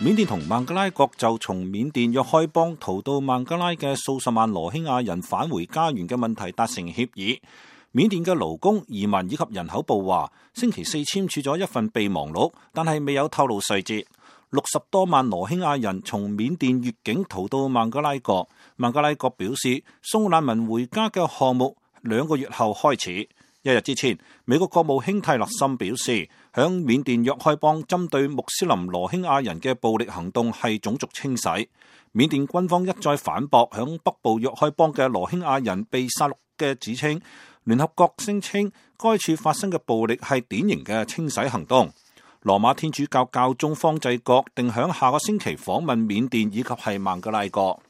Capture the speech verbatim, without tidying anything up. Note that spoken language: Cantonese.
緬甸同孟加拉國就從緬甸若開邦逃到孟加拉嘅數十萬羅興亞人返回家園嘅問題達成協議。緬甸嘅勞工、移民以及人口部話，星期四簽署咗一份備忘錄，但係未有透露細節。六十多萬羅興亞人從緬甸越境逃到孟加拉國，孟加拉國表示送難民回家嘅項目兩個月後開始。一日之前，美國國務卿泰勒森表示，響緬甸若開邦針對穆斯林羅興亞人嘅暴力行動係種族清洗。緬甸軍方一再反駁響北部若開邦嘅羅興亞人被殺戮嘅指稱。聯合國聲稱該處發生嘅暴力係典型嘅清洗行動。羅馬天主教教宗方濟各定響下個星期訪問緬甸以及係孟加拉國。